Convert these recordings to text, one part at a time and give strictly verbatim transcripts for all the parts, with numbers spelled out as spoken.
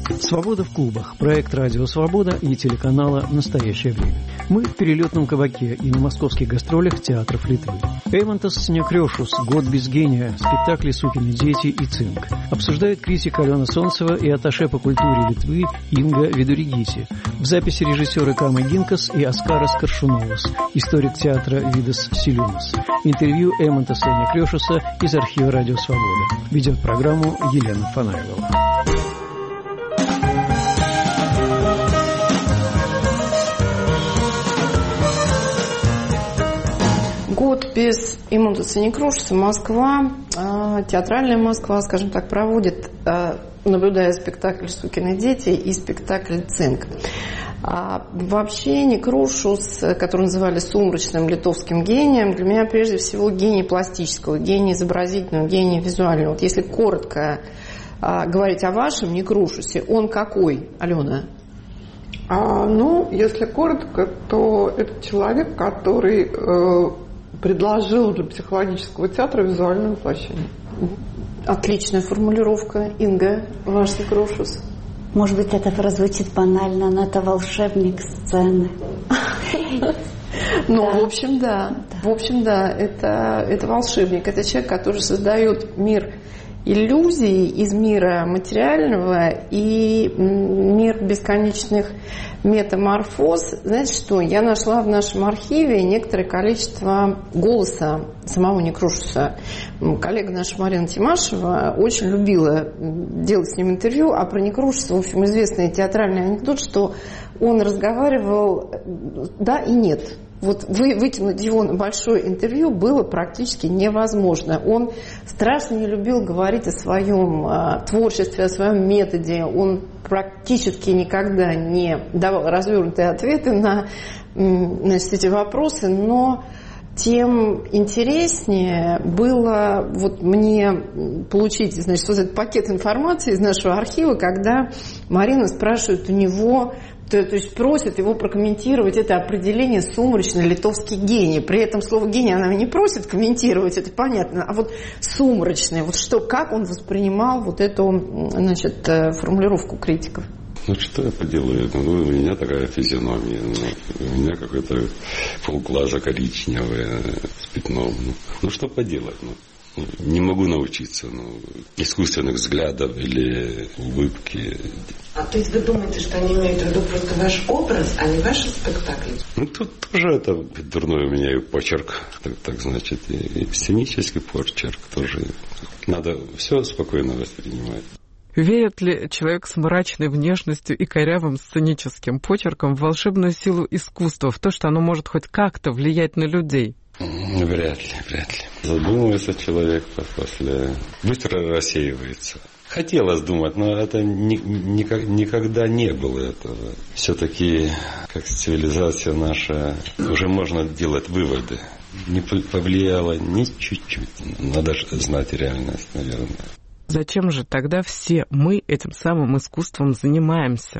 «Свобода в клубах» – проект «Радио Свобода» и телеканала «Настоящее время». Мы в перелетном кабаке и на московских гастролях театров Литвы. Эймонтас Некрёшус, «Год без гения», спектакли «Сукины дети» и «Цинк». Обсуждают критик Алена Солнцева и атташе по культуре Литвы Инга Видуригити. В записи режиссеры Камы Гинкас и Оскарас Коршуновас, историк театра Видас Силюнас. Интервью Эймонтаса Некрёшуса из архива «Радио Свобода». Ведет программу Елена Фанаилова. Год без Эймонтаса Некрёшуса Москва, театральная Москва, скажем так, проводит, наблюдая спектакль «Сукины дети» и спектакль «Цинк». А вообще Некрёшус, который называли сумрачным литовским гением, для меня прежде всего гений пластического, гений изобразительного, гений визуального. Вот если коротко а, говорить о вашем Некрёшусе, он какой, Алена? А, ну, если коротко, то это человек, который э, предложил для психологического театра визуальное воплощение. Отличная формулировка. Инга, ваш Некрёшус? Может быть, это прозвучит банально, но это волшебник сцены. Ну, в общем, да. В общем, да, это, это волшебник. Это человек, который создает мир иллюзий из мира материального и мир бесконечных метаморфоз. Знаете что? Я нашла в нашем архиве некоторое количество голоса самого Некрёшуса. Коллега наша Марина Тимашева очень любила делать с ним интервью, а про Некрёшуса, в общем, известный театральный анекдот, что он разговаривал да и нет. Вот вы, вытянуть его на большое интервью было практически невозможно. Он страшно не любил говорить о своем э, творчестве, о своем методе. Он практически никогда не давал развернутые ответы на значит, эти вопросы, но тем интереснее было вот мне получить значит, вот этот пакет информации из нашего архива, когда Марина спрашивает у него... То, то есть просит его прокомментировать это определение «сумрачный литовский гений». При этом слово «гений» она не просит комментировать, это понятно. А вот «сумрачный», вот что, как он воспринимал вот эту, значит, формулировку критиков? Ну, что я поделаю? Ну, у меня такая физиономия. Ну, у меня какой-то полглаза коричневое с пятном. Ну, ну что поделать? Ну. Не могу научиться ну, искусственных взглядов или улыбки. А то есть вы думаете, что они имеют в виду просто ваш образ, а не ваши спектакли? Ну, тут тоже это дурной у меня и почерк, так, так значит, и, и сценический почерк тоже. Надо все спокойно воспринимать. Верит ли человек с мрачной внешностью и корявым сценическим почерком в волшебную силу искусства, в то, что оно может хоть как-то влиять на людей? Вряд ли, вряд ли. Задумывается человек после... Быстро рассеивается. Хотелось думать, но это ни, никак, никогда не было этого. Все-таки, как цивилизация наша, уже можно делать выводы. Не повлияло ни чуть-чуть. Надо знать реальность, наверное. Зачем же тогда все мы этим самым искусством занимаемся?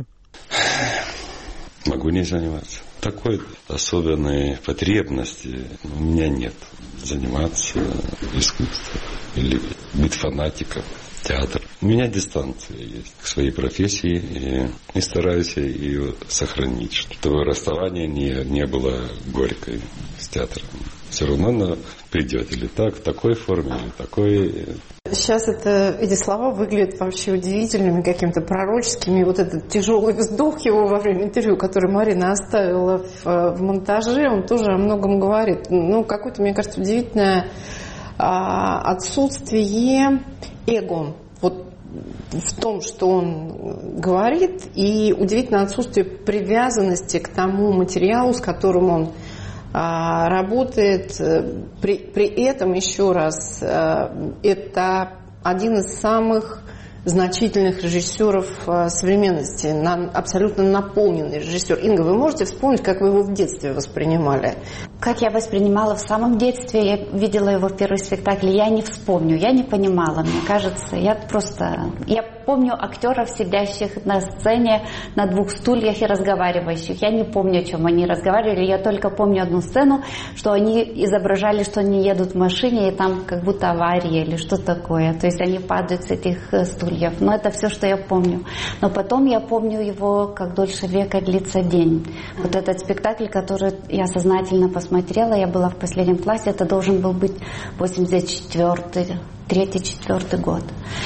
Могу не заниматься. Такой особенной потребности у меня нет. Заниматься искусством или быть фанатиком театра. У меня дистанция есть к своей профессии и, и стараюсь ее сохранить, чтобы расставание не, не было горькой с театром. Все равно оно придет или так, в такой форме, или такой. Сейчас это, эти слова выглядят вообще удивительными, какими-то пророческими. Вот этот тяжелый вздох его во время интервью, который Марина оставила в, в монтаже, он тоже о многом говорит. Ну, какое-то, мне кажется, удивительное а, отсутствие эго. Вот в том, что он говорит, и удивительное отсутствие привязанности к тому материалу, с которым он работает. При, при этом, еще раз, это один из самых значительных режиссеров современности, абсолютно наполненный режиссер. Инга, вы можете вспомнить, как вы его в детстве воспринимали? как я воспринимала в самом детстве, я видела его в первый спектакль, я не вспомню, я не понимала, мне кажется. Я просто... Я помню актеров, сидящих на сцене на двух стульях и разговаривающих. Я не помню, о чем они разговаривали, я только помню одну сцену, что они изображали, что они едут в машине, и там как будто авария или что такое. То есть они падают с этих стульев. Но это все, что я помню. Но потом я помню его, как «Дольше века длится день». Вот этот спектакль, который я сознательно посмотрела, я была в последнем классе, это должен был быть восемьдесят четвёртый, третий, четвёртый год.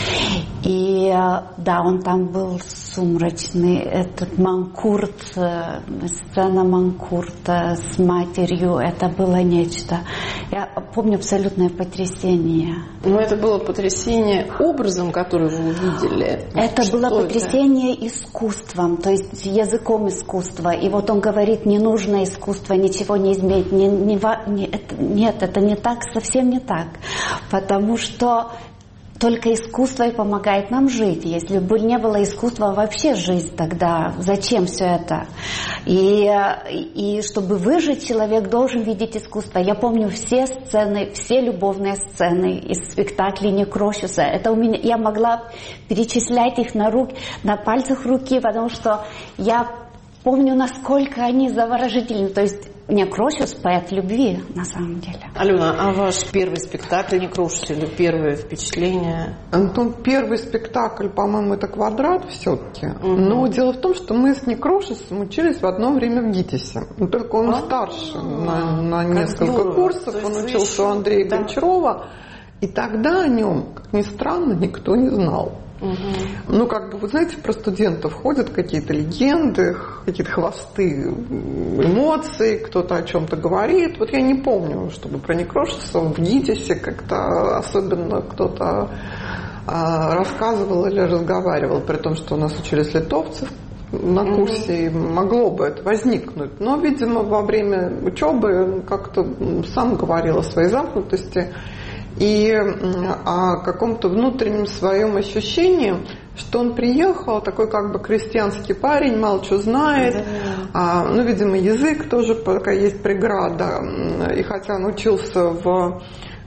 И да, он там был сумрачный, этот Манкурт, сцена Манкурта с матерью, это было нечто. Я помню абсолютное потрясение. Но это было потрясение образом, который вы увидели? Это Что было это? потрясение искусством, то есть языком искусства. И вот он говорит, не нужно искусство, ничего не изменить. Не, не, не, это, нет, это не так, совсем не так. Потому что только искусство и помогает нам жить. Если бы не было искусства, вообще жизнь тогда, зачем все это? И, и чтобы выжить, человек должен видеть искусство. Я помню все сцены, все любовные сцены из спектаклей Некрошуса. Это у меня, я могла перечислять их на, рук, на пальцах руки, потому что я помню, насколько они заворожительны. То есть Некрошус — поэт любви, на самом деле. Алена, а ваш первый спектакль Некрошус или первое впечатление? Антон, первый спектакль, по-моему, это «Квадрат» все-таки. Угу. Но дело в том, что мы с Некрошусом учились в одно время в ГИТИСе. Только он а? старше на, на несколько здорово. курсов. Он учился у Андрея да. Гончарова. И тогда о нем, как ни странно, никто не знал. Угу. Ну, как бы, вы знаете, про студентов ходят какие-то легенды, какие-то хвосты эмоций, кто-то о чем-то говорит. Вот я не помню, чтобы про Некрошуса в ГИТИСе как-то особенно кто-то а, рассказывал или разговаривал, при том, что у нас учились литовцы на курсе, и могло бы это возникнуть. Но, видимо, во время учебы как-то сам говорил о своей замкнутости и о каком-то внутреннем своем ощущении, что он приехал, такой как бы крестьянский парень, мало что знает, да. а, ну, видимо, язык тоже пока есть преграда, и хотя он учился в,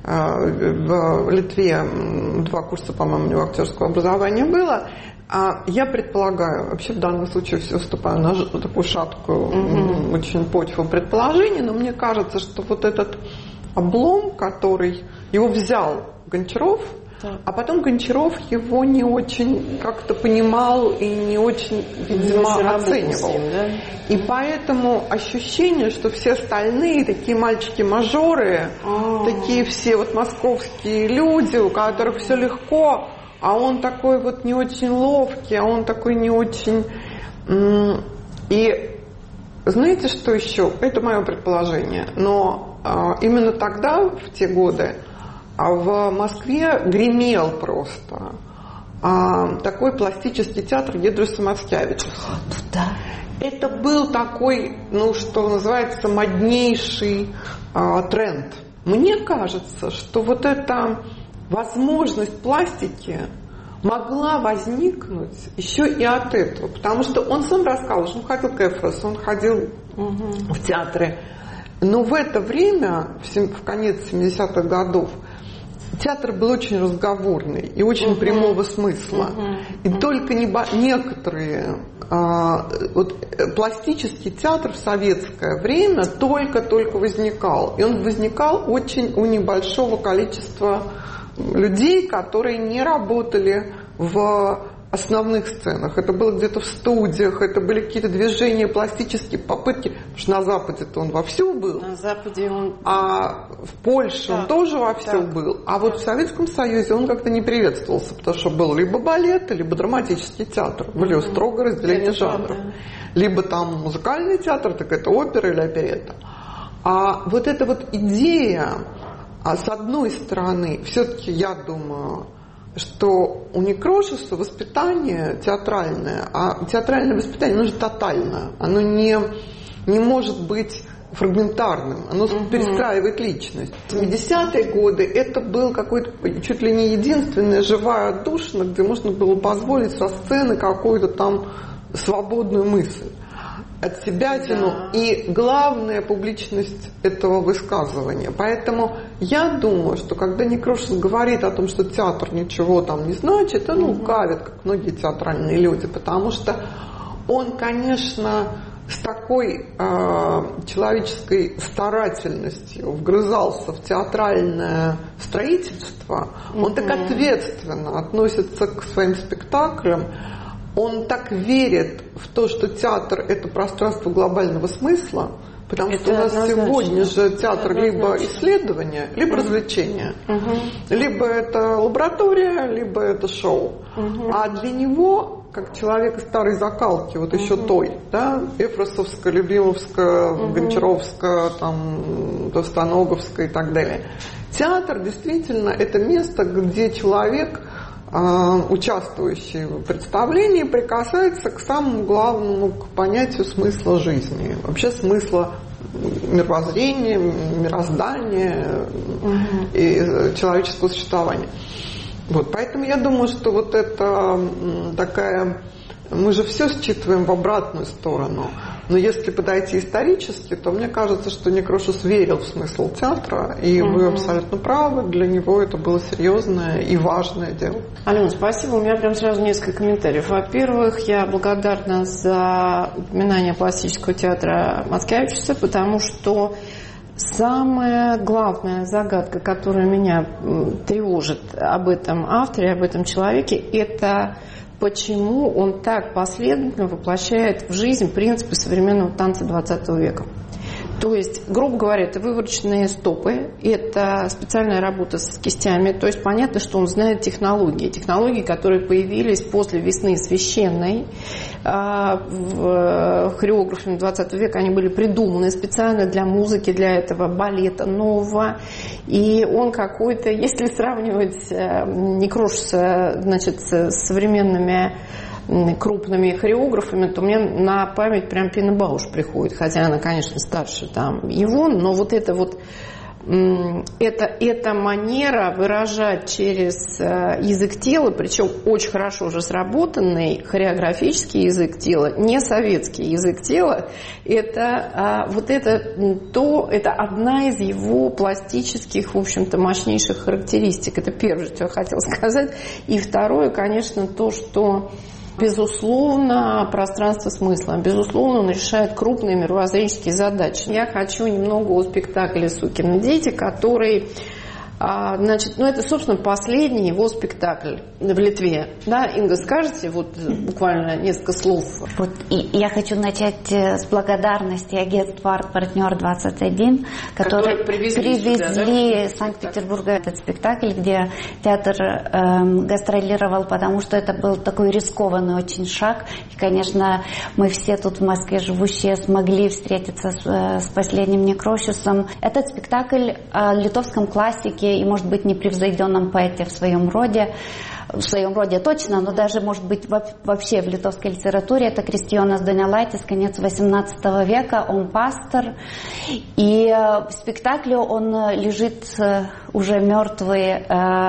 в Литве, два курса, по-моему, у него актерского образования было, а я предполагаю, вообще в данном случае все вступаю на такую шаткую, mm-hmm. очень почву предположений, но мне кажется, что вот этот облом, который его взял Гончаров, так. а потом Гончаров его не очень как-то понимал и не очень, видимо, оценивал. Ним, да? И поэтому ощущение, что все остальные такие мальчики-мажоры, А-а-а. такие все вот московские люди, у которых все легко, а он такой вот не очень ловкий, а он такой не очень... И знаете, что еще? Это мое предположение, но именно тогда, в те годы, в Москве гремел просто такой пластический театр Гедрюса Мацкевича. Да. Это был такой, ну, что называется, моднейший тренд. Мне кажется, что вот эта возможность пластики могла возникнуть еще и от этого, потому что он сам рассказывал, что он ходил к Эфрос, он ходил угу. в театры. Но в это время, в конец семидесятых годов, театр был очень разговорный и очень uh-huh. прямого смысла. Uh-huh. И uh-huh. только небо- некоторые... А, вот, пластический театр в советское время только-только возникал. И он возникал очень у небольшого количества людей, которые не работали в основных сценах. Это было где-то в студиях, это были какие-то движения, пластические попытки. Потому что на Западе-то он вовсю был. На Западе он... А в Польше так, он тоже вовсю так, был. А так. вот в Советском Союзе он как-то не приветствовался, потому что был либо балет, либо драматический театр. Были mm-hmm. строго разделения это жанров. Правда. Либо там музыкальный театр, так это опера или оперетта. А вот эта вот идея, а с одной стороны, все-таки я думаю, что у Некрошуса воспитание театральное, а театральное воспитание, оно же тотальное, оно не, не может быть фрагментарным, оно uh-huh. перестраивает личность. В семидесятые годы это был какой-то чуть ли не единственная живая отдушина, где можно было позволить со сцены какую-то там свободную мысль. от себя тяну. Да. И главная публичность этого высказывания. Поэтому я думаю, что когда Некрошес говорит о том, что театр ничего там не значит, он лукавит, как многие театральные люди, потому что он, конечно, с такой э, человеческой старательностью вгрызался в театральное строительство, mm-hmm. он так ответственно относится к своим спектаклям, он так верит в то, что театр – это пространство глобального смысла, потому это что у нас однозначно. Сегодня же театр это либо однозначно. Исследование, либо развлечение, mm-hmm. либо это лаборатория, либо это шоу. Mm-hmm. А для него, как человека старой закалки, вот еще uh-huh. той, да, Эфросовская, Любимовская, uh-huh. Гончаровская, там, Товстоноговская и так далее. Театр действительно это место, где человек, участвующий в представлении, прикасается к самому главному, к понятию смысла жизни, вообще смысла мировоззрения, мироздания uh-huh. и человеческого существования. Вот, поэтому я думаю, что вот это такая... Мы же все считываем в обратную сторону. Но если подойти исторически, то мне кажется, что Некрошес верил в смысл театра, и угу. вы абсолютно правы, для него это было серьезное и важное дело. Алена, спасибо. У меня прям сразу несколько комментариев. Во-первых, я благодарна за упоминание пластического театра Мацкевичуса, потому что самая главная загадка, которая меня тревожит об этом авторе, об этом человеке, это почему он так последовательно воплощает в жизнь принципы современного танца двадцатого века. То есть, грубо говоря, это вывороченные стопы, это специальная работа с кистями. То есть понятно, что он знает технологии. Технологии, которые появились после весны священной. Хореографами двадцатого века они были придуманы специально для музыки, для этого балета нового. И он какой-то, если сравнивать Некрошеса, значит, с современными крупными хореографами, то мне на память прям Пина Бауш приходит, хотя она, конечно, старше там его, но вот это вот это, эта манера выражать через язык тела, причем очень хорошо уже сработанный хореографический язык тела, не советский язык тела, это вот это то, это одна из его пластических, в общем-то, мощнейших характеристик. Это первое, что я хотела сказать. И второе, конечно, то, что безусловно, пространство смысла. Безусловно, он решает крупные мировоззренческие задачи. Я хочу немного о спектакле «Сукины дети», который, значит, ну это, собственно, последний его спектакль в Литве. Да, Инга, скажете вот буквально несколько слов? Вот, и я хочу начать с благодарности агентству «Арт-партнер двадцать один», которые, которые привезли, привезли сюда, да? из Санкт-Петербурга этот спектакль, где театр э, гастролировал, потому что это был такой рискованный очень шаг. И, конечно, мы все тут в Москве живущие смогли встретиться с, с последним Некрошесом. Этот спектакль о литовском классике и, может быть, непревзойденном поэте в своем роде, в своем роде точно, но даже, может быть, вообще в литовской литературе, это Кристиjonас Donelaitis, конец восемнадцатого века, он пастор, и в спектакле он лежит уже мертвый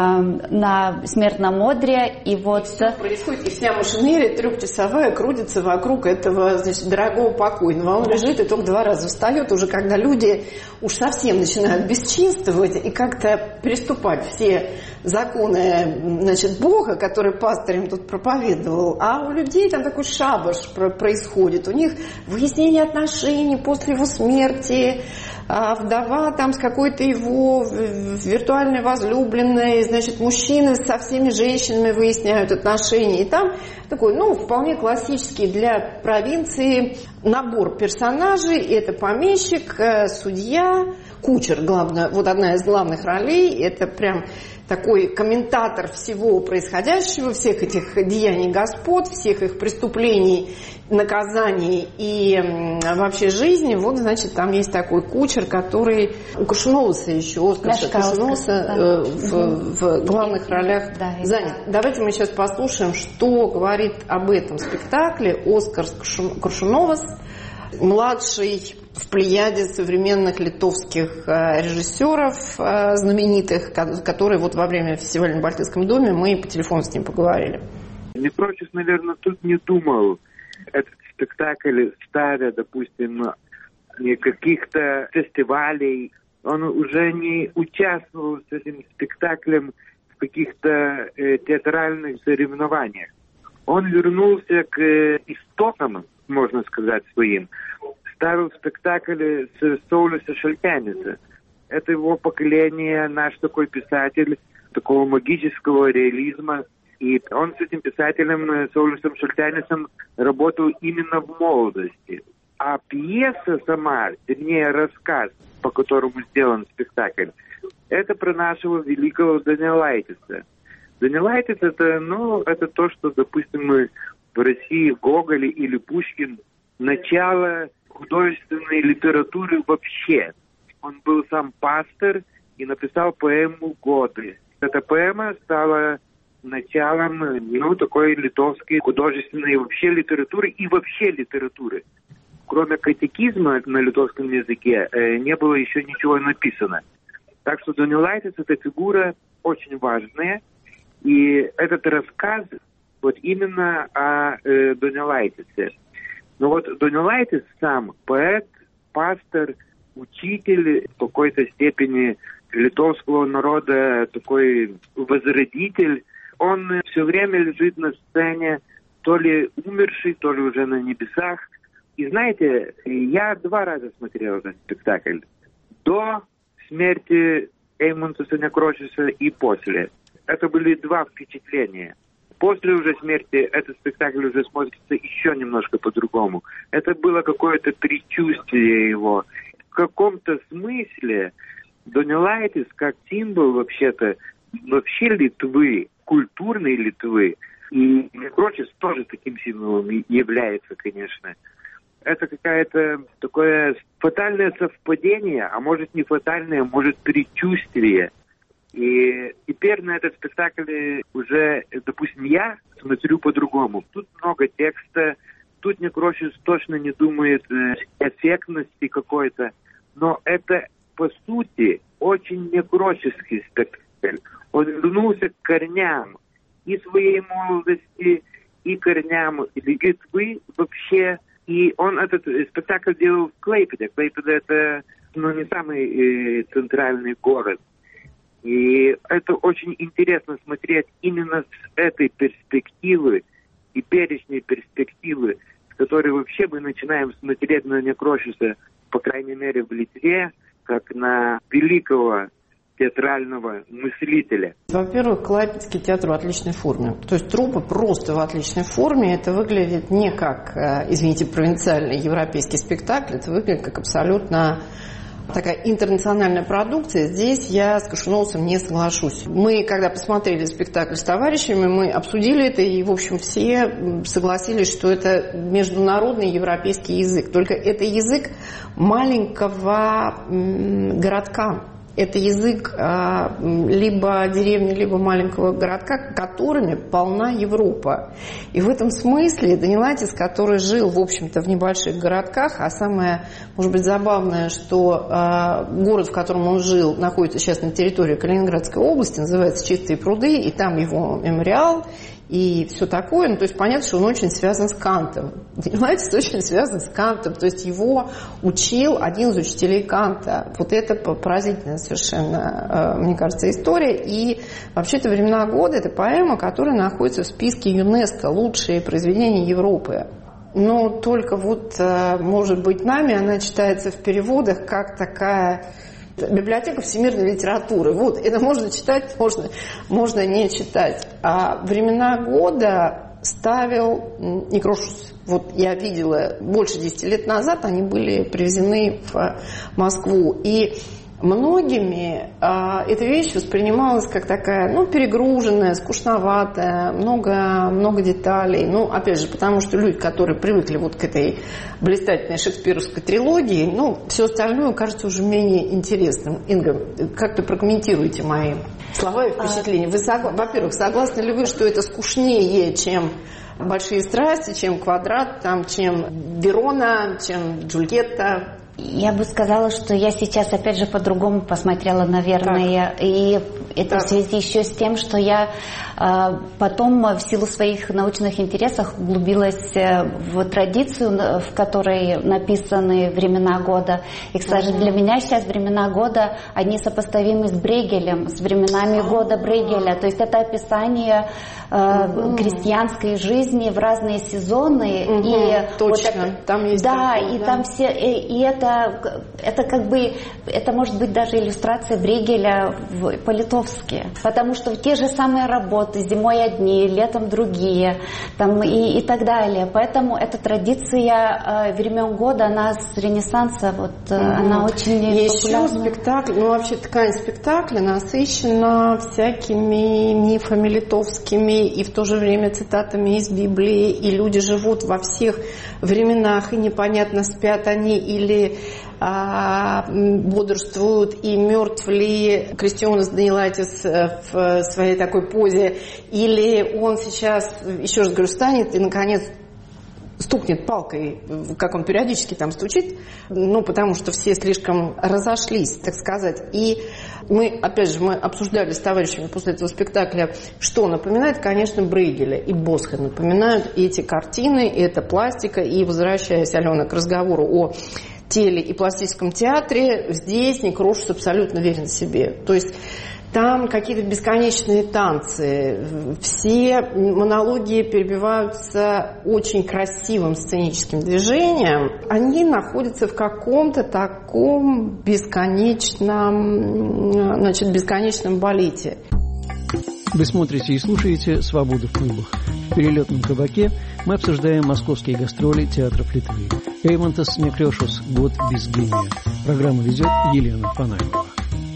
на смертном одре, и вот... И происходит, и вся машинерия трехчасовая крутится вокруг этого, значит, дорогого покойного. Он лежит и только два раза встает, уже когда люди уж совсем начинают бесчинствовать и как-то переступать все законы, значит, Бога, который пастор им тут проповедовал, а у людей там такой шабаш происходит, у них выяснение отношений после его смерти, а вдова там с какой-то его виртуальной возлюбленной, значит, мужчины со всеми женщинами выясняют отношения, и там такой, ну, вполне классический для провинции набор персонажей, это помещик, судья, кучер, главное, вот одна из главных ролей, это прям такой комментатор всего происходящего, всех этих деяний господ, всех их преступлений, наказаний и вообще жизни. Вот, значит, там есть такой кучер, который у Коршуноваса еще, Оскар Коршуноваса, да. в, в главных ролях да, занят. Да. Давайте мы сейчас послушаем, что говорит об этом спектакле Оскар Коршуновас, младший в плеяде современных литовских режиссеров знаменитых, которые вот во время фестиваля на Балтийском доме мы по телефону с ним поговорили. Некрошес, наверное, тут не думал этот спектакль ставя, допустим, каких-то фестивалей. Он уже не участвовал с этим спектаклем в каких-то э, театральных соревнованиях. Он вернулся к э, истокам, можно сказать, своим. Ставил спектакль с Саулиса Шальтяниса. Это его поколение, наш такой писатель, такого магического реализма. И он с этим писателем, Саулисом Шальтянисом, работал именно в молодости. А пьеса сама, вернее, рассказ, по которому сделан спектакль, это про нашего великого Данилайтиса. Данилайтис это, ну, это то, что, допустим, мы в России Гоголь или Пушкин, начало художественной литературы вообще. Он был сам пастор и написал поэму «Годы». Эта поэма стала началом, ну, такой литовской художественной вообще литературы и вообще литературы. Кроме катехизма на литовском языке э, не было еще ничего написано. Так что Данилайтис – это фигура очень важная. И этот рассказ вот именно о э, Данилайтисе. Но вот Данилайтис сам поэт, пастор, учитель в какой-то степени литовского народа, такой возродитель. Он все время лежит на сцене, то ли умерший, то ли уже на небесах. И знаете, я два раза смотрел этот спектакль. До смерти Эймунтаса Некрочиса и после. Это были два впечатления. После уже смерти этот спектакль уже смотрится еще немножко по-другому. Это было какое-то предчувствие его. В каком-то смысле Данилайтис как символ вообще-то, вообще Литвы, культурной Литвы, и Некрочис тоже таким символом является, конечно. Это какое-то такое фатальное совпадение, а может не фатальное, а может предчувствие. И теперь на этот спектакль уже, допустим, я смотрю по-другому. Тут много текста, тут Некрочис точно не думает эффектности какой-то, но это, по сути, очень некроческий спектакль. Он вернулся к корням и своей молодости, и корням Литвы вообще. И он этот спектакль делал в Клайпеде. Клайпеда – это, ну, не самый э, центральный город. И это очень интересно смотреть именно с этой перспективы, теперешней перспективы, с которой вообще мы начинаем смотреть на Некрочиса, по крайней мере, в Литве, как на великого театрального мыслителя. Во-первых, Клайпедский театр в отличной форме. То есть труппа просто в отличной форме. Это выглядит не как, извините, провинциальный европейский спектакль. Это выглядит как абсолютно такая интернациональная продукция. Здесь я с Кашуновцем не соглашусь. Мы, когда посмотрели спектакль с товарищами, мы обсудили это, и, в общем, все согласились, что это международный европейский язык. Только это язык маленького городка. Это язык а, либо деревни, либо маленького городка, которыми полна Европа. И в этом смысле Данилайтис, который жил, в общем-то, в небольших городках, а самое, может быть, забавное, что а, город, в котором он жил, находится сейчас на территории Калининградской области, называется Чистые пруды, и там его мемориал, и все такое. Ну, то есть понятно, что он очень связан с Кантом. Данилайтис очень связан с Кантом. То есть его учил один из учителей Канта. Вот это поразительная совершенно, мне кажется, история. И вообще-то «Времена года» — это поэма, которая находится в списке ЮНЕСКО «Лучшие произведения Европы». Но только вот, может быть, нами она читается в переводах как такая... Библиотека всемирной литературы. Вот, это можно читать, можно, можно не читать. А «Времена года» ставил Некрочис. Вот я видела больше десяти лет назад, они были привезены в Москву. И многими а, эта вещь воспринималась как такая, ну, перегруженная, скучноватая, много, много деталей. Ну, опять же, потому что люди, которые привыкли вот к этой блистательной шекспировской трилогии, ну, все остальное кажется уже менее интересным. Инга, как-то прокомментируете мои слова и впечатления? Вы, согла... во-первых, согласны ли вы, что это скучнее, чем «Большие страсти», чем «Квадрат», там, чем «Верона», чем «Джульетта»? Я бы сказала, что я сейчас опять же по-другому посмотрела, наверное, так. и это так. в связи еще с тем, что я э, потом в силу своих научных интересов углубилась в традицию, в которой написаны времена года. И, кстати, uh-huh. для меня сейчас времена года, они сопоставимы с Брейгелем, с временами uh-huh. года Брейгеля. То есть это описание э, uh-huh. крестьянской жизни в разные сезоны. Uh-huh. И точно, вот это, там есть да, такое, и да. там все, и, и это Это как бы, это может быть даже иллюстрация Брейгеля по-литовски, потому что те же самые работы, зимой одни, летом другие, там, и, и так далее. Поэтому эта традиция э, времен года, она с Ренессанса, вот, э, mm-hmm. она очень Еще популярна. спектакль, ну вообще ткань спектакля насыщена всякими мифами литовскими и в то же время цитатами из Библии, и люди живут во всех временах, и непонятно, спят они или а, бодрствуют, и мертв ли Кристианос Данилайтис в своей такой позе, или он сейчас, еще раз говорю, встанет и наконец стукнет палкой, как он периодически там стучит, ну, потому что все слишком разошлись, так сказать. И мы, опять же, мы обсуждали с товарищами после этого спектакля, что напоминает, конечно, Брейгеля и Босха напоминают эти картины, это пластика. И, возвращаясь, Алена, к разговору о теле и пластическом театре, здесь Некрошус абсолютно верен себе. То есть там какие-то бесконечные танцы, все монологи перебиваются очень красивым сценическим движением. Они находятся в каком-то таком бесконечном, значит, бесконечном балете. Вы смотрите и слушаете «Свободу в клубах». В перелетном кабаке мы обсуждаем московские гастроли театров Литвы. Эймонтас Некрешус «Год без гения». Программу ведет Елена Фанаева.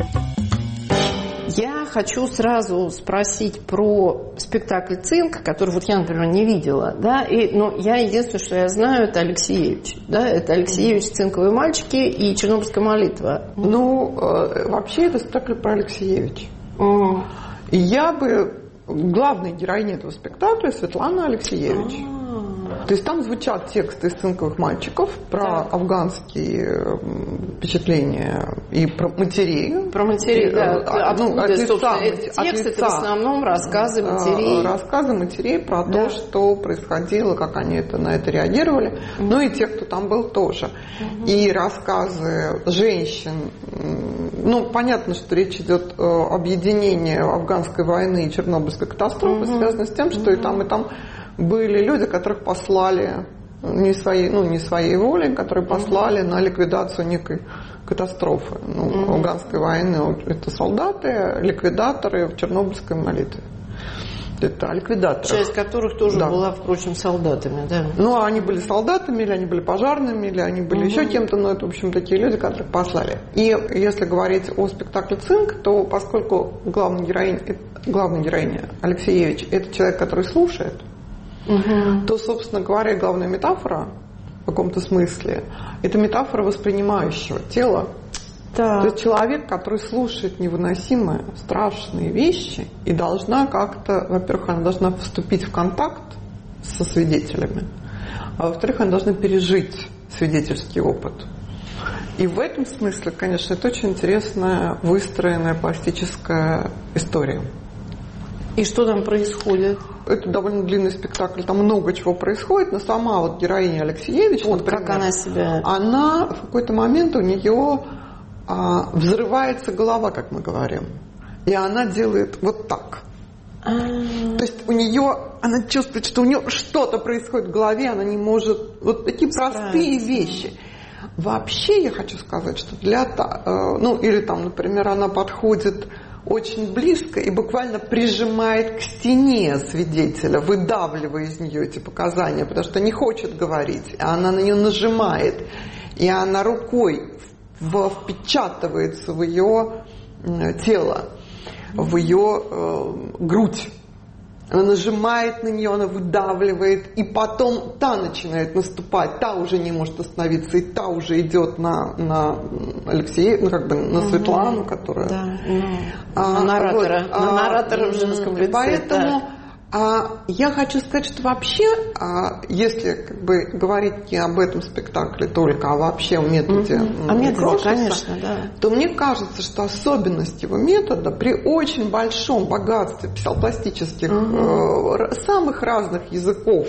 Я хочу сразу спросить про спектакль «Цинк», который вот я, например, не видела, да, и, но я единственное, что я знаю, это Алексеевич, да, это Алексеевич, «Цинковые мальчики» и «Чернобыльская молитва». Ну, э, вообще это спектакль про Алексеевича. Mm. И я бы, главной героиней этого спектакля Светлана Алексеевич. Mm. То есть там звучат тексты из «Цинковых мальчиков» про да. афганские впечатления и про матерей. Про матерей, и, да. От, ну, от лица, эти тексты, от лица, это в основном рассказы матерей. Рассказы матерей про да. то, что происходило, как они это, на это реагировали. Mm-hmm. Ну и те, кто там был, тоже. Mm-hmm. И рассказы женщин. Ну, понятно, что речь идет о объединении афганской войны и Чернобыльской катастрофы, mm-hmm. связано с тем, что mm-hmm. и там, и там были люди, которых послали не своей, ну, не своей волей, которые послали mm-hmm. на ликвидацию некой катастрофы. Ну, mm-hmm. афганской войны это солдаты, ликвидаторы в Чернобыльской молитве. Это ликвидаторы. Часть которых тоже да. была, впрочем, солдатами, да? Ну, они были солдатами, или они были пожарными, или они были mm-hmm. еще кем-то, но это, в общем, такие люди, которых послали. И если говорить о спектакле «Цинк», то поскольку главная героиня, главная героиня Алексеевич – это человек, который слушает, угу. то, собственно говоря, главная метафора в каком-то смысле – это метафора воспринимающего тела. Да. То есть человек, который слушает невыносимые, страшные вещи и должна как-то, во-первых, она должна вступить в контакт со свидетелями, а во-вторых, она должна пережить свидетельский опыт. И в этом смысле, конечно, это очень интересная, выстроенная пластическая история. И что там происходит? Это довольно длинный спектакль, там много чего происходит, но сама вот героиня Алексеевич, вот например, как она себя... она в какой-то момент у нее а, взрывается голова, как мы говорим, и она делает вот так. А-а-а. То есть у нее, она чувствует, что у нее что-то происходит в голове, она не может, вот такие простые вещи. Вообще я хочу сказать, что для, ну или там, например, она подходит очень близко и буквально прижимает к стене свидетеля, выдавливая из нее эти показания, потому что не хочет говорить, а она на нее нажимает, и она рукой впечатывается в ее тело, в ее э, грудь. Она нажимает на нее, она выдавливает, и потом та начинает наступать, та уже не может остановиться, и та уже идет на, на Алексея, ну как бы на Светлану, которая... Да. А, на наратора, вот, на наратора в женском лице. Поэтому А я хочу сказать, что вообще, если как бы говорить не об этом спектакле только, а вообще о методе mm-hmm. о методе, Некрошеса, конечно, да. то мне кажется, что особенность его метода при очень большом богатстве психопластических mm-hmm. самых разных языков,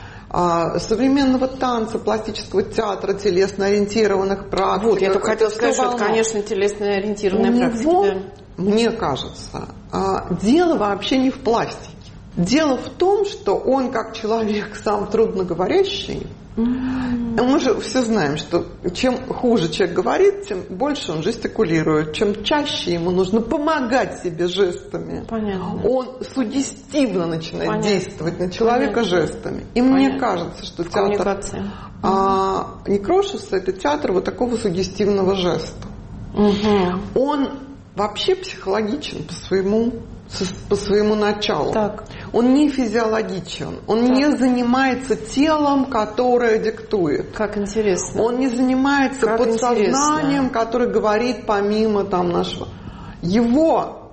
современного танца, пластического театра, телесно-ориентированных практик. Вот, я только хотела сказать, что это, конечно, телесно-ориентированная практика. Него, да. Мне кажется, дело вообще не в пластике. Дело в том, что он, как человек сам трудноговорящий, mm-hmm. мы же все знаем, что чем хуже человек говорит, тем больше он жестикулирует, чем чаще ему нужно помогать себе жестами. Понятно. Он суггестивно начинает Понятно. действовать на человека Понятно. жестами. И Понятно. мне кажется, что театр а, Некрошеса — это театр вот такого суггестивного жеста. Mm-hmm. Он вообще психологичен по своему по своему началу. Так. Он не физиологичен, он так. не занимается телом, которое диктует. Как интересно. Он не занимается как подсознанием, интересно. которое говорит помимо там нашего. Его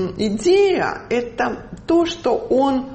идея – это то, что он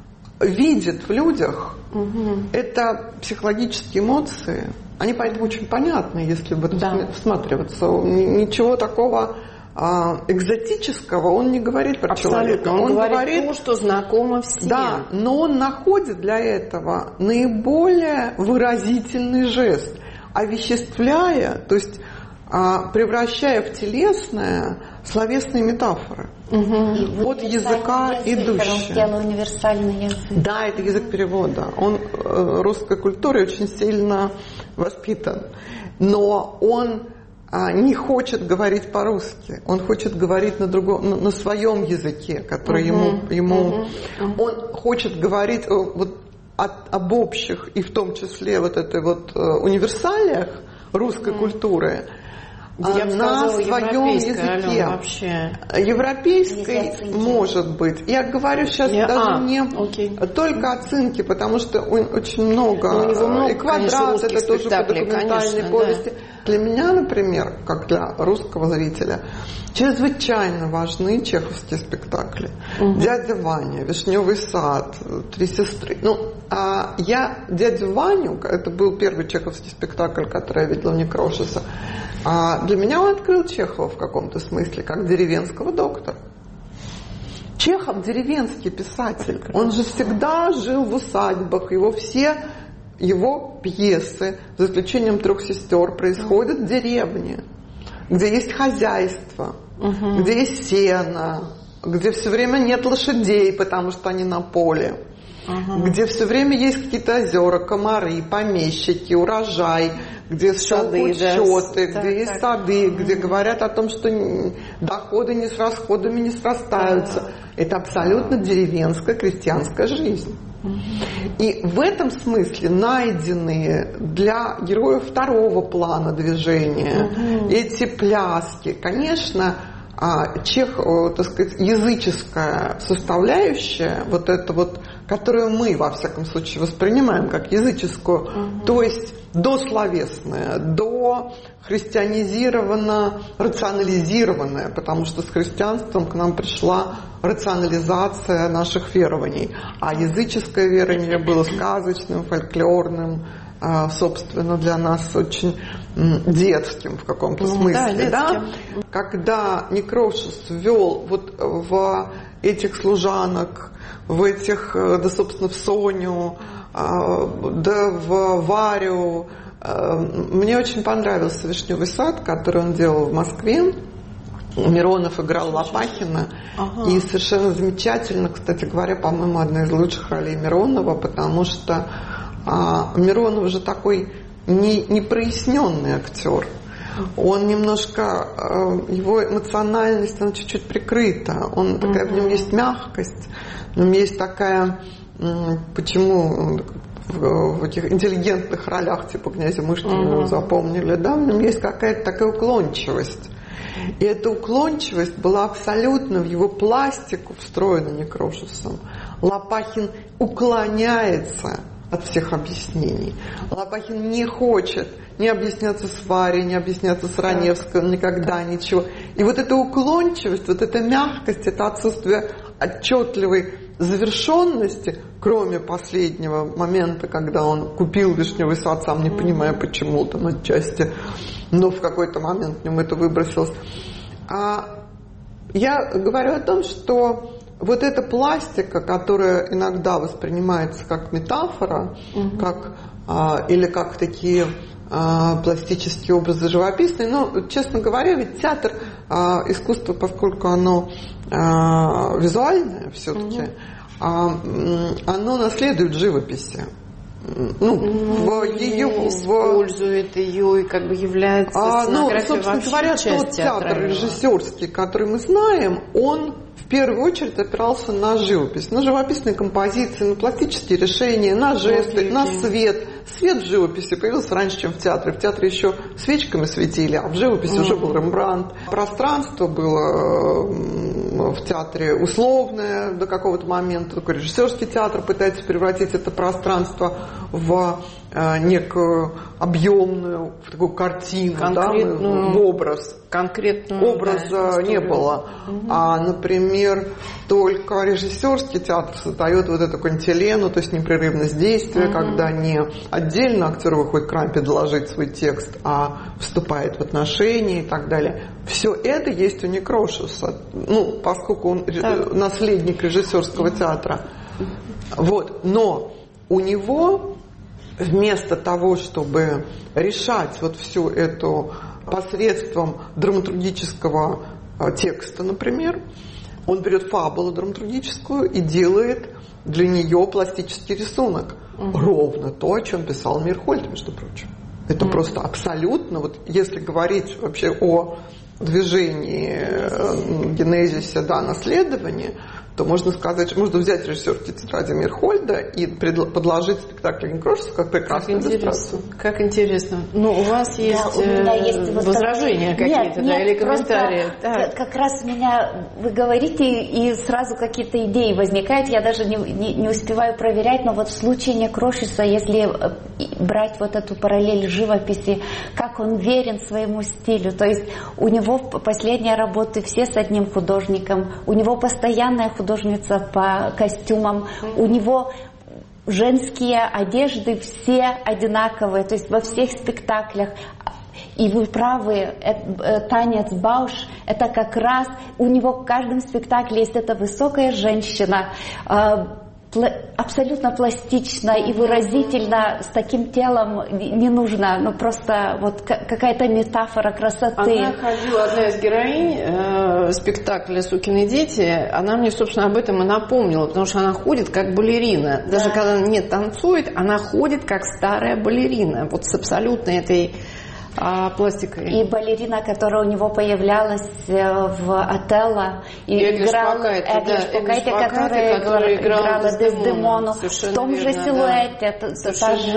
видит в людях, угу. это психологические эмоции. Они поэтому очень понятны, если в это да. всматриваться. Ничего такого экзотического он не говорит про Абсолютно. человека. Он, он говорит, говорит то, что знакомо всем. Да, но он находит для этого наиболее выразительный жест, овеществляя, то есть превращая в телесное словесные метафоры. Угу. От языка идущие. Универсальный язык. Да, это язык перевода. Он русской культурой очень сильно воспитан. Но он не хочет говорить по-русски, он хочет говорить на другом, на, на своем языке, который uh-huh, ему, ему uh-huh, uh-huh. он хочет говорить вот от, об общих и в том числе вот этой вот универсалиях русской uh-huh. культуры. Я на своем языке. Вообще. Европейской может быть. Я говорю сейчас Я, даже а, не окей. только о цинке, потому что очень много. Ну, у него много, и «Квадрат» это тоже по документальной конечно, повести. Да. Для меня, например, как для русского зрителя, чрезвычайно важны чеховские спектакли. Угу. «Дядя Ваня», «Вишневый сад», «Три сестры». Ну, а я «Дядю Ваню», это был первый чеховский спектакль, который я видела в Некрошеса, а для меня он открыл Чехова в каком-то смысле, как деревенского доктора. Чехов деревенский писатель. Он же всегда жил в усадьбах. Его все его пьесы, за исключением «Трех сестер», происходят в деревне, где есть хозяйство, угу. где есть сено, где все время нет лошадей, потому что они на поле. Ага. Где все время есть какие-то озера, комары, помещики, урожай, где сады, счеты, да, где так, есть так. сады, ага. где говорят о том, что доходы не с расходами не срастаются. Ага. Это абсолютно деревенская крестьянская жизнь. Ага. И в этом смысле найденные для героев второго плана движения ага. эти пляски, конечно, чех, так сказать, языческая составляющая, вот это вот, которую мы, во всяком случае, воспринимаем как языческую, угу. то есть дословесная, до христианизированно рационализированная, потому что с христианством к нам пришла рационализация наших верований, а языческое верование было сказочным, фольклорным, собственно, для нас очень детским в каком-то смысле, да, да? Когда Некрошес ввел вот в этих служанок, в этих, да, собственно, в Соню, да, в Варю, мне очень понравился «Вишневый сад», который он делал в Москве. Миронов играл Лопахина, ага. и совершенно замечательно, кстати говоря, по-моему, одна из лучших ролей Миронова, потому что а, Миронов же такой не, непроясненный актер. Он немножко, его эмоциональность, она чуть-чуть прикрыта. Он, такая, в нем есть мягкость, в нем есть такая, почему в, в этих интеллигентных ролях, типа князя Мышкина, его запомнили, да, в нем есть какая-то такая уклончивость. И эта уклончивость была абсолютно в его пластику встроена Некрошесом. Лопахин уклоняется от всех объяснений. Лопахин не хочет не объясняться с Варей, не объясняться с Раневской, никогда ничего. И вот эта уклончивость, вот эта мягкость, это отсутствие отчетливой завершенности, кроме последнего момента, когда он купил вишневый сад, сам не понимая почему, там отчасти, но в какой-то момент в нем это выбросилось. А я говорю о том, что вот эта пластика, которая иногда воспринимается как метафора, угу. как, а, или как такие а, пластические образы живописные, но, честно говоря, ведь театр, а, искусство, поскольку оно а, визуальное все-таки, угу. а, оно наследует живописи. Ну, в ее, использует в... ее и как бы является а, сценографией. Ну, собственно говоря, тот театр режиссерский, который мы знаем, он в первую очередь опирался на живопись, на живописные композиции, на пластические решения, на жесты, на свет. Свет в живописи появился раньше, чем в театре. В театре еще свечками светили, а в живописи mm-hmm. уже был Рембрандт. Пространство было в театре условное до какого-то момента. Такой режиссерский театр пытается превратить это пространство в некую объемную, в такую картину, да, в образ. Конкретную, Образа да, не было. Угу. А, например, только режиссерский театр создает вот эту кантилену, то есть непрерывность действия, угу. когда не отдельно актер выходит к рампе доложить свой текст, а вступает в отношения и так далее. Все это есть у Некрошуса, ну, поскольку он так. наследник режиссерского театра. Вот. Но у него вместо того, чтобы решать вот всю эту посредством драматургического текста, например, он берет фабулу драматургическую и делает для нее пластический рисунок. Угу. Ровно то, о чем писал Мирхольд, между прочим. Это угу. просто абсолютно, вот если говорить вообще о движении, генезисе, да, наследовании, то можно сказать, можно взять режиссерские тетради Мирхольда и предло- подложить спектакль Некрошуса как прекрасную иллюстрацию. Как интересно. Ну, у вас есть, да, у меня есть возражения вот какие-то, нет, да, нет, или комментарии? Так. Как раз меня вы говорите, и сразу какие-то идеи возникают, я даже не, не, не успеваю проверять, но вот в случае Некрошуса, если брать вот эту параллель живописи, как он верен своему стилю, то есть у него последние работы все с одним художником, у него постоянная художница по костюмам, mm-hmm. у него женские одежды все одинаковые, то есть во всех спектаклях. И вы правы, танец Бауш, это как раз у него в каждом спектакле есть эта высокая женщина, абсолютно пластично и выразительно, с таким телом не нужно, ну просто вот какая-то метафора красоты. Она ходила, одна из героинь э, спектакля «Сукины дети», она мне, собственно, об этом и напомнила, потому что она ходит как балерина. Даже да. когда она не танцует, она ходит как старая балерина, вот с абсолютной этой а, пластикой. И балерина, которая у него появлялась в «Отелло», и играла Эглиш Покайте, которая, которая играла Дездемону в том верно, же силуэте, да. та же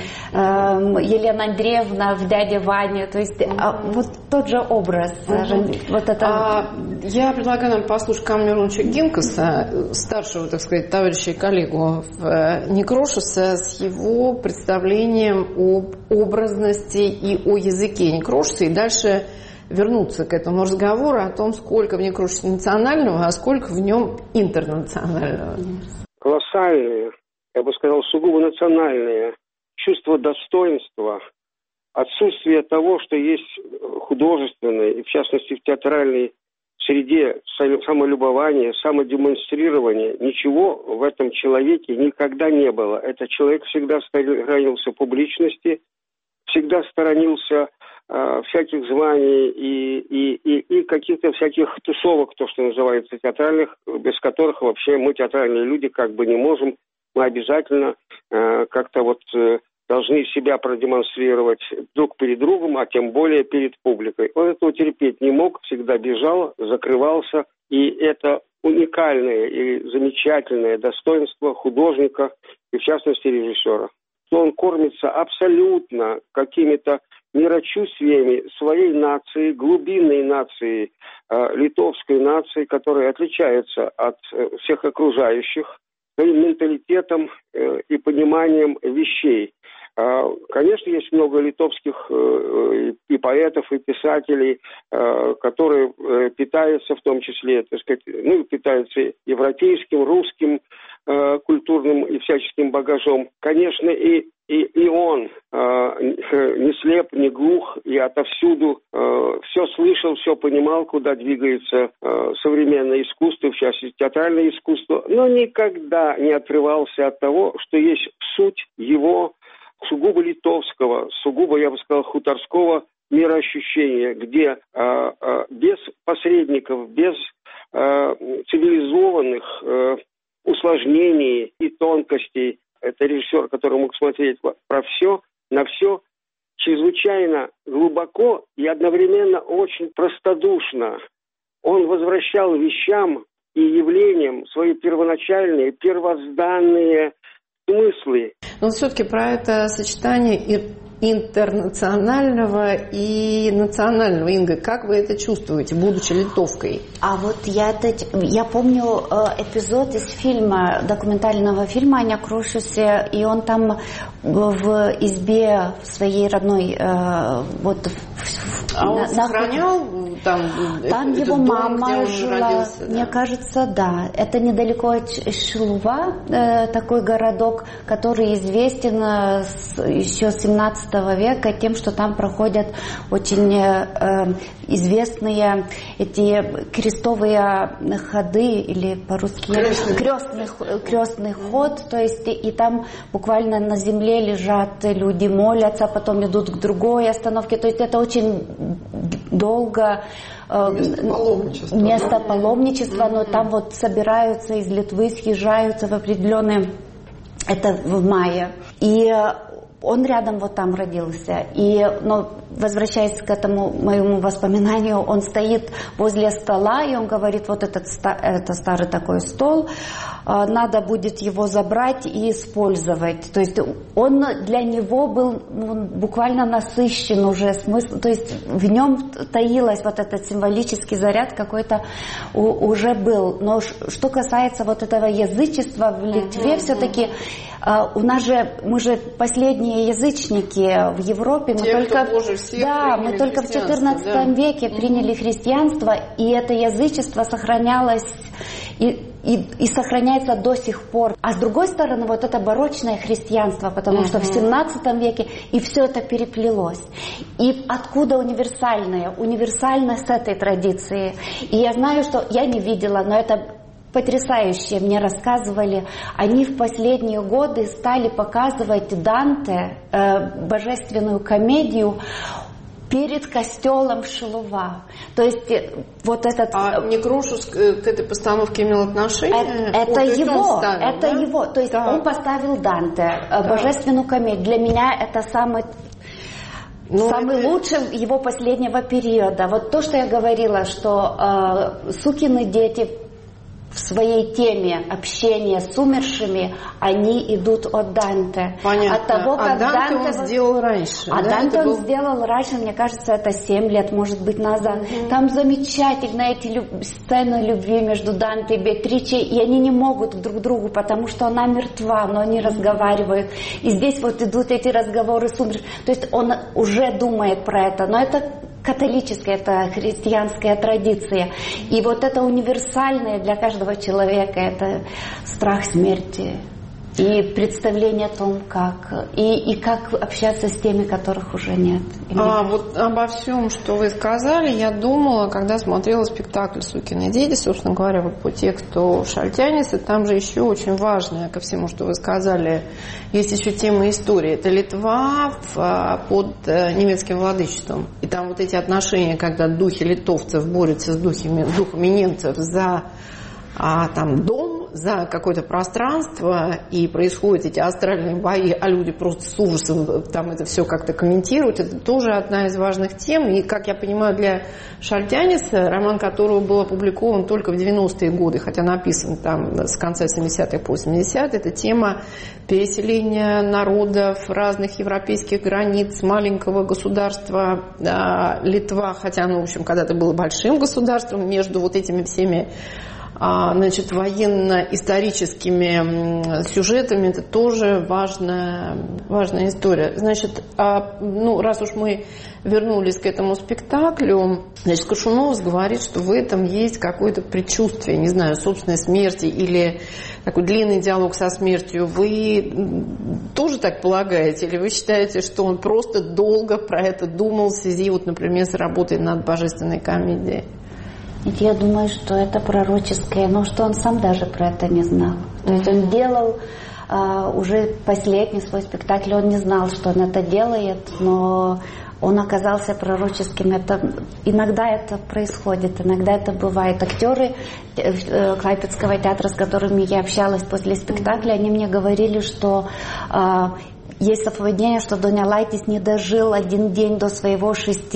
э, Елена Андреевна в «Дяде Ване», то есть mm-hmm. а, вот тот же образ. Mm-hmm. Даже, вот это... а, я предлагаю нам послушать Камила Мироновича Гинкаса, старшего, так сказать, товарища и коллегу Некрошуса, с его представлением об образности и о языке Некрошуса, и дальше вернуться к этому разговору о том, сколько в Некрошусе национального, а сколько в нем интернационального. Колоссальные, я бы сказал, сугубо национальные чувство достоинства, отсутствие того, что есть художественное, и в частности в театральной среде, самолюбование, самодемонстрирование, ничего в этом человеке никогда не было. Этот человек всегда сторонился публичности, всегда сторонился э, всяких званий и, и, и, и каких-то всяких тусовок, то, что называется, театральных, без которых вообще мы, театральные люди, как бы не можем. Мы обязательно э, как-то вот э, должны себя продемонстрировать друг перед другом, а тем более перед публикой. Он этого терпеть не мог, всегда бежал, закрывался. И это уникальное и замечательное достоинство художника и, в частности, режиссера. Что он кормится абсолютно какими-то мирочувствиями своей нации, глубинной нации, э, литовской нации, которая отличается от э, всех окружающих, своим менталитетом э, и пониманием вещей. Конечно, есть много литовских и поэтов, и писателей, которые питаются в том числе, так сказать, ну, питаются европейским, русским культурным и всяческим багажом. Конечно, и, и, и он не слеп, не глух, и отовсюду все слышал, все понимал, куда двигается современное искусство, в частности театральное искусство, но никогда не отрывался от того, что есть суть его сугубо литовского, сугубо, я бы сказал, хуторского мироощущения, где э, э, без посредников, без э, цивилизованных э, усложнений и тонкостей, это режиссер, который мог смотреть про все, на все, чрезвычайно глубоко и одновременно очень простодушно. Он возвращал вещам и явлениям свои первоначальные, первозданные смыслы. Но все-таки про это сочетание интернационального и национального. Инга, как вы это чувствуете, будучи литовкой? А вот я, я помню эпизод из фильма, документального фильма о Некрушусе, и он там в избе своей родной, вот а он на, сохранял там, там этот его дом, мама жила, родился, да? Мне кажется, да. Это недалеко от Шилува, такой городок, который известен с, еще с семнадцатого века тем, что там проходят очень э, известные эти крестовые ходы, или по-русски крестный, крестный ход, то есть и там буквально на земле лежат люди, молятся, потом идут к другой остановке, то есть это очень долго место паломничества, место да? паломничества, но mm-hmm. там вот собираются из Литвы, съезжаются в определенные, это в мае, и он рядом вот там родился. И, но возвращаясь к этому моему воспоминанию, он стоит возле стола, и он говорит, вот этот это старый такой стол, надо будет его забрать и использовать. То есть он для него был он буквально насыщен уже смысл, то есть в нем таилась вот этот символический заряд какой-то у, уже был. Но что касается вот этого язычества в Литве, mm-hmm. все-таки у нас же, мы же последние язычники в Европе, мы Те, только, да, мы только в четырнадцатом да. веке приняли mm-hmm. христианство, и это язычество сохранялось и, и, и сохраняется до сих пор. А с другой стороны, вот это барочное христианство, потому mm-hmm. что в семнадцатом веке и все это переплелось. И откуда универсальное? Универсальное с этой традиции. И я знаю, что я не видела, но это потрясающе, мне рассказывали, они в последние годы стали показывать Данте, э, божественную комедию, перед костелом Шилува. То есть вот этот... А Некрушус к этой постановке имел отношение? Это, это его, ставил, это да? его. То есть да. он поставил Данте, да. божественную комедию. Для меня это самый... Ну, Самый это... лучший его последнего периода. Вот то, что я говорила, что э, сукины дети в своей теме общения с умершими, они идут от Данте. Понятно. От того, как а Данте, Данте он сделал раньше. А да? Данте он был... сделал раньше, мне кажется, это семь лет, может быть, назад. Угу. Там замечательные эти люб... сцены любви между Данте и Беатричей, и они не могут друг к другу, потому что она мертва, но они угу. разговаривают. И здесь вот идут эти разговоры с умершими. То есть он уже думает про это, но это католическая, это христианская традиция. И вот это универсальное для каждого человека, это страх смерти и представление о том, как и, и как общаться с теми, которых уже нет. А вот обо всем, что вы сказали, я думала, когда смотрела спектакль «Сукины дети», собственно говоря, вот по тексту Шальтяниса, там же еще очень важное ко всему, что вы сказали, есть еще тема истории. Это Литва в, под немецким владычеством. И там вот эти отношения, когда духи литовцев борются с духами, духами немцев за а, там, дом, за какое-то пространство, и происходят эти астральные бои, а люди просто с ужасом там это все как-то комментируют. Это тоже одна из важных тем. И, как я понимаю, для Шальтяниса, роман которого был опубликован только в девяностые годы, хотя написан там с конца семидесятых по восьмидесятые, это тема переселения народов разных европейских границ, маленького государства а, Литва, хотя оно, в общем, когда-то было большим государством, между вот этими всеми значит, военно-историческими сюжетами. Это тоже важная, важная история. Значит, ну, раз уж мы вернулись к этому спектаклю, значит, Коршуновс говорит, что в этом есть какое-то предчувствие, не знаю, собственной смерти или такой длинный диалог со смертью. Вы тоже так полагаете? Или вы считаете, что он просто долго про это думал в связи, вот, например, с работой над божественной комедией? Я думаю, что это пророческое, но что он сам даже про это не знал. То есть он делал а, уже последний свой спектакль, он не знал, что он это делает, но он оказался пророческим. Это, иногда это происходит, иногда это бывает. Актеры Клайпедского театра, с которыми я общалась после спектакля, они мне говорили, что а, есть совпадение, что Донелайтис не дожил один день до своего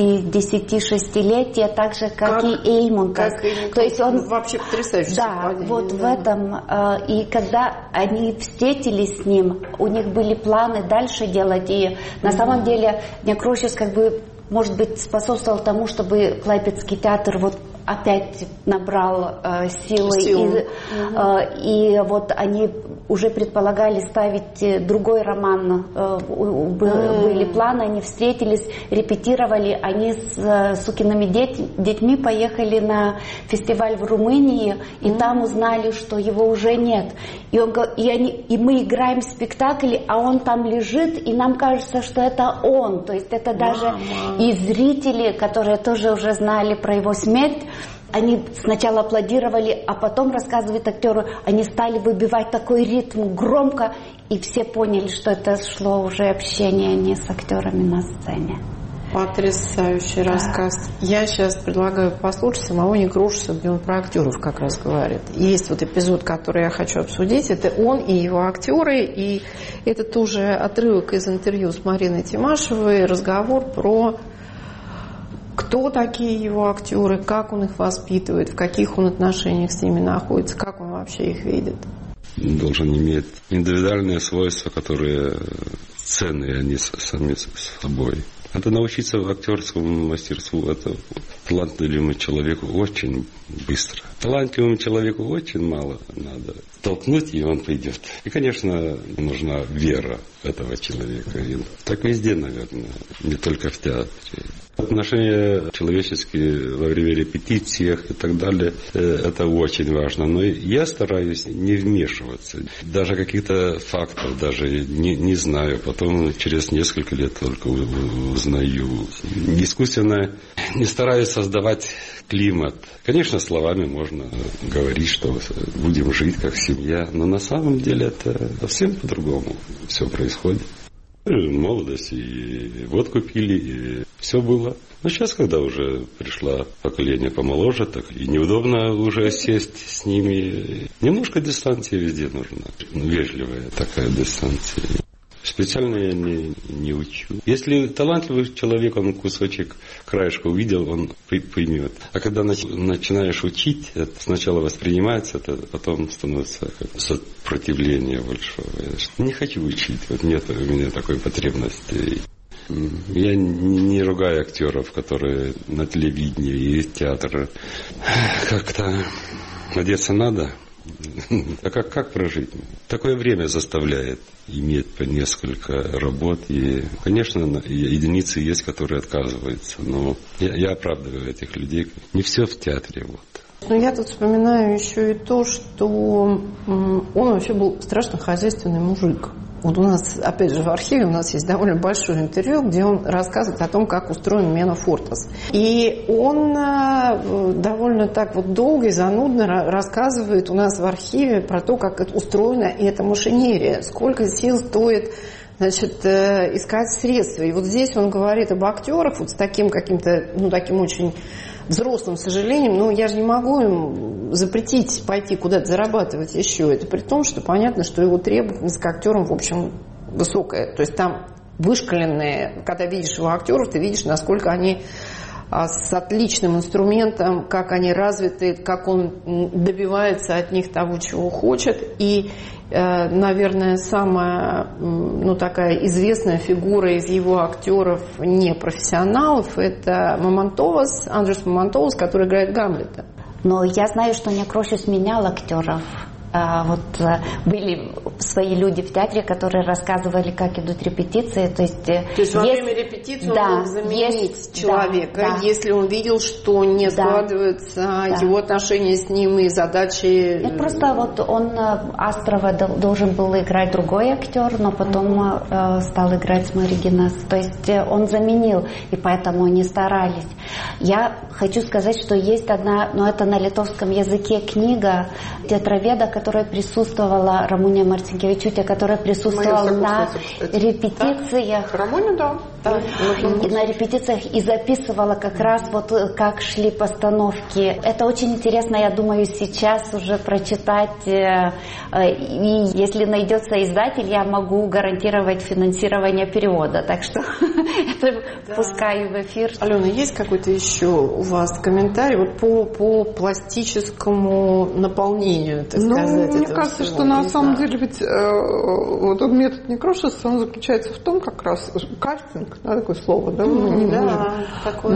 шестидесятишестилетия, так же, как, как и Эймонтас. Как и То есть он вообще потрясающий. Да, вот да. в этом. И когда они встретились с ним, у них были планы дальше делать. И на mm-hmm. самом деле Некрощус как бы, может быть, способствовал тому, чтобы Клайпедский театр вот опять набрал э, силы. И, угу. э, и вот они уже предполагали ставить другой роман. Э, был, mm. Были планы, они встретились, репетировали. Они с э, сукиными деть, детьми поехали на фестиваль в Румынии, и mm. там узнали, что его уже нет. И, он, и, они, и мы играем спектакль, а он там лежит, и нам кажется, что это он. То есть это даже Мама. И зрители, которые тоже уже знали про его смерть, они сначала аплодировали, а потом, рассказывает актеру, они стали выбивать такой ритм громко, и все поняли, что это шло уже общение не с актерами на сцене. Потрясающий да. рассказ. Я сейчас предлагаю послушать самого Некрощуса, где он про актеров как раз говорит. Есть вот эпизод, который я хочу обсудить. Это он и его актеры, и это тоже отрывок из интервью с Мариной Тимашевой, разговор про кто такие его актеры, как он их воспитывает, в каких он отношениях с ними находится, как он вообще их видит. Должен иметь индивидуальные свойства, которые ценны они сами собой. Надо научиться актерскому мастерству. Это талантливому человеку очень быстро. Талантливому человеку очень мало надо. Толкнуть, и он пойдет. И, конечно, нужна вера этого человека. И так везде, наверное, не только в театре. Отношения человеческие во время репетиций и так далее, это очень важно. Но я стараюсь не вмешиваться. Даже каких-то фактов даже не, не знаю. Потом через несколько лет только узнаю. Искусственно не стараюсь создавать климат. Конечно, словами можно говорить, что будем жить как семья. Но на самом деле это совсем по-другому все происходит. Молодость, и водку пили, и все было. Но сейчас, когда уже пришло поколение помоложе, так и неудобно уже сесть с ними. Немножко дистанции везде нужна. Вежливая такая дистанция. Специально я не, не учу. Если талантливый человек, он кусочек краешка увидел, он поймет. А когда начинаешь учить, это сначала воспринимается, это потом становится как сопротивление большое. Не хочу учить, вот нет у меня такой потребности. Я не ругаю актеров, которые на телевидении и театр. Как-то одеться надо. А как, как прожить? Такое время заставляет иметь по несколько работ. И, конечно, единицы есть, которые отказываются. Но я, я оправдываю этих людей. Не все в театре. Вот. Но я тут вспоминаю еще и то, что он вообще был страшно хозяйственный мужик. Вот у нас, опять же, в архиве у нас есть довольно большое интервью, где он рассказывает о том, как устроен Мена Фортес. И он довольно так вот долго и занудно рассказывает у нас в архиве про то, как устроена эта машинерия, сколько сил стоит, значит, искать средства. И вот здесь он говорит об актерах вот с таким каким-то, ну, таким очень взрослым сожалением, но я же не могу им запретить пойти куда-то зарабатывать еще. Это при том, что понятно, что его требовательность к актерам, в общем, высокая. То есть там вышкаленные, когда видишь его актеров, ты видишь, насколько они с отличным инструментом, как они развиты, как он добивается от них того, чего хочет. И, наверное, самая, ну, такая известная фигура из его актеров непрофессионалов — это Мамонтовас, Андрес Мамонтовас, который играет Гамлета. Но я знаю, что Некрошус менял актеров. А, вот были свои люди в театре, которые рассказывали, как идут репетиции. То есть, То есть есть... во время репетиции да, он мог заменить есть... человека, да, да. если он видел, что не да. складываются да. его отношения с ним и задачи. Это просто вот он Астрова должен был играть другой актер, но потом mm-hmm. стал играть Сморигинас. То есть он заменил, и поэтому они старались. Я хочу сказать, что есть одна, но это на литовском языке книга театроведа, которая присутствовала, Рамуня Марцинкевичутė, которая присутствовала на репетициях. Рамуня, да. да. И на репетициях и записывала как раз вот как шли постановки. Это очень интересно, я думаю, сейчас уже прочитать. И если найдется издатель, я могу гарантировать финансирование перевода. Так что это да. пускаю в эфир. Алена, есть какой-то еще у вас комментарий вот по, по пластическому наполнению, так ну, сказать? Мне кажется, всего, что на самом знаю. деле ведь э, вот этот метод Некрошуса, он заключается в том, как раз кастинг, да, такое слово, да? Mm, не да такое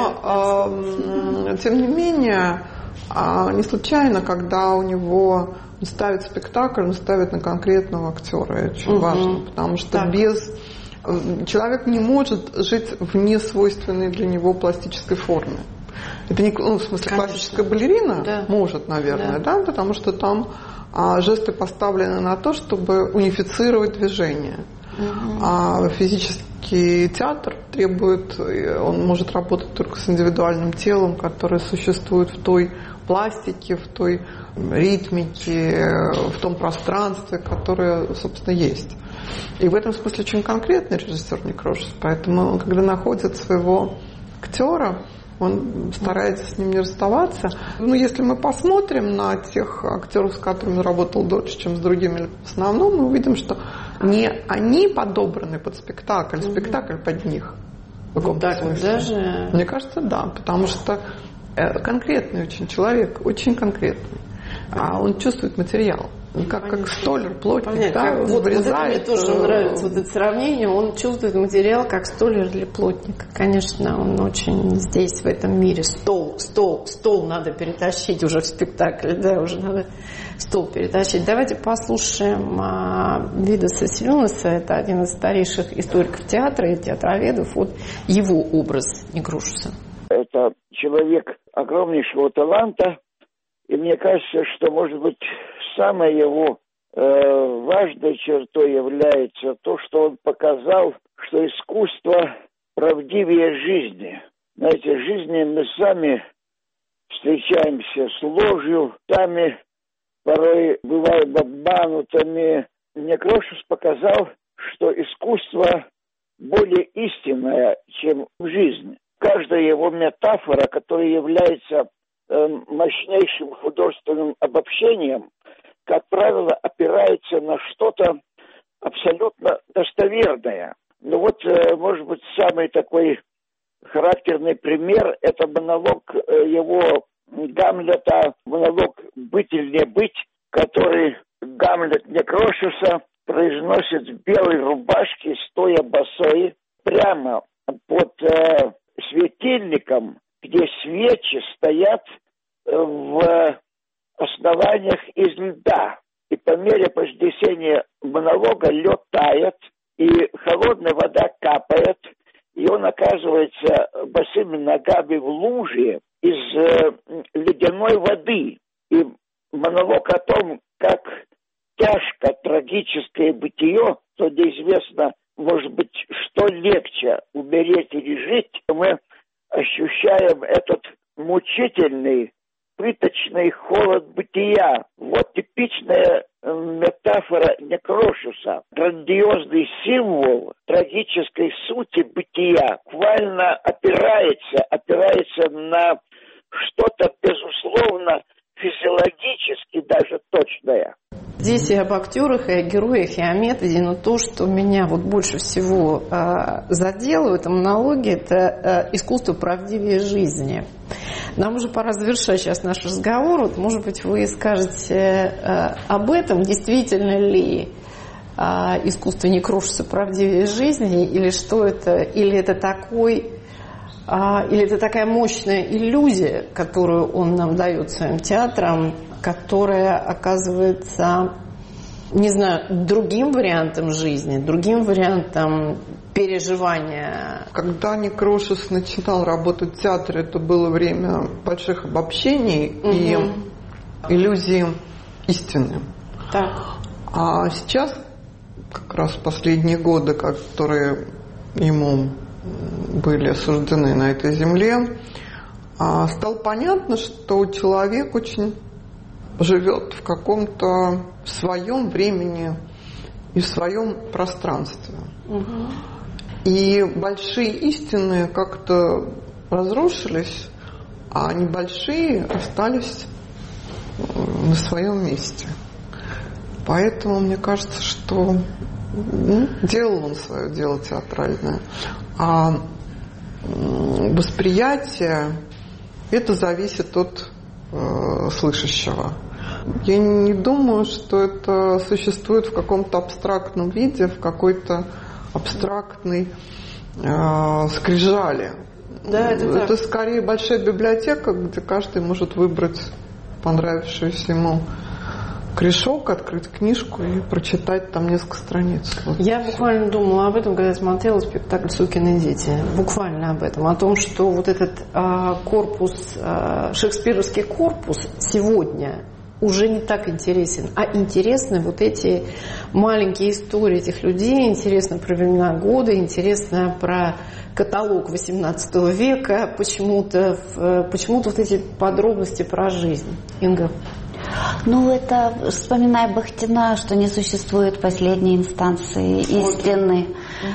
но э, тем не менее, э, не случайно, когда у него он ставит спектакль, он ставит на конкретного актера. Это очень mm-hmm. важно, потому что так. без человек не может жить в несвойственной для него пластической форме. Это не, ну, в смысле, Конечно. классическая балерина да. может, наверное, да. Да, потому что там а, жесты поставлены на то, чтобы унифицировать движение. Угу. А физический театр требует, он может работать только с индивидуальным телом, которое существует в той пластике, в той ритмике, в том пространстве, которое, собственно, есть. И в этом смысле очень конкретный режиссер Некрошус. Поэтому он, когда находит своего актера, он старается с ним не расставаться. Ну, если мы посмотрим на тех актеров, с которыми он работал дольше, чем с другими, в основном мы увидим, что не они подобраны под спектакль, спектакль под них. Вот так вот даже? Мне кажется, да, потому что конкретный очень человек, очень конкретный. А он чувствует материал. Как, как столер, плотник, Понятно, да, как, вот, вот это мне тоже нравится, вот это сравнение. Он чувствует материал как столер для плотника. Конечно, он очень здесь, в этом мире. Стол, стол, стол надо перетащить уже в спектакль, да, уже надо стол перетащить. Давайте послушаем а, Видаса Силунаса, это один из старейших историков театра и театроведов, вот его образ Некрошуса. Это человек огромнейшего таланта, и мне кажется, что, может быть, самой его э, важной чертой является то, что он показал, что искусство правдивее жизни. Знаете, в жизни мы сами встречаемся с ложью, сами порой бываем обманутыми. Некрошус показал, что искусство более истинное, чем жизнь. Каждая его метафора, которая является э, мощнейшим художественным обобщением, как правило, опирается на что-то абсолютно достоверное. Ну вот, может быть, самый такой характерный пример – это монолог его Гамлета, монолог «Быть или не быть», который Гамлет Некрошуса произносит в белой рубашке, стоя босой, прямо под э, светильником, где свечи стоят в основаниях из льда. И по мере произнесения монолога лед тает, и холодная вода капает, и он оказывается босыми ногами в луже из э, ледяной воды. И монолог о том, как тяжко трагическое бытие, то неизвестно, может быть, что легче, умереть или жить, мы ощущаем этот мучительный, пыточный холод бытия. Вот типичная метафора Некрошуса. Грандиозный символ трагической сути бытия буквально опирается, опирается на что-то, безусловно, физиологически даже точное. Здесь и об актерах, и о героях, и о методе, но то, что меня вот больше всего э, задело в этом монологе, это э, искусство правдивее жизни. Нам уже пора завершать сейчас наш разговор. Вот, может быть, вы скажете э, об этом, действительно ли э, искусство Некрошуса правдивее жизни, или что это, или это такой или это такая мощная иллюзия, которую он нам дает своим театром, которая оказывается, не знаю, другим вариантом жизни, другим вариантом переживания. Когда Некрошес начинал работать в театре, это было время больших обобщений угу. и иллюзии истины. Так. А сейчас, как раз последние годы, которые ему были суждены на этой земле, стало понятно, что человек очень живет в каком-то своем времени и в своем пространстве. Угу. И большие истины как-то разрушились, а небольшие остались на своем месте. Поэтому мне кажется, что ну, делал он свое дело театральное. А восприятие, это зависит от э, слышащего. Я не думаю, что это существует в каком-то абстрактном виде, в какой-то абстрактной э, скрижали. Да, это, это так. скорее большая библиотека, где каждый может выбрать понравившуюся ему корешок, открыть книжку и прочитать там несколько страниц. Вот. Я буквально думала об этом, когда смотрела спектакль «Сукины дети». Буквально об этом. О том, что вот этот а, корпус, а, шекспировский корпус сегодня уже не так интересен. А интересны вот эти маленькие истории этих людей, интересно про времена года, интересно про каталог восемнадцатого века, почему-то, почему-то вот эти подробности про жизнь. Инга? Ну, это, вспоминая Бахтина, что не существует последней инстанции истины.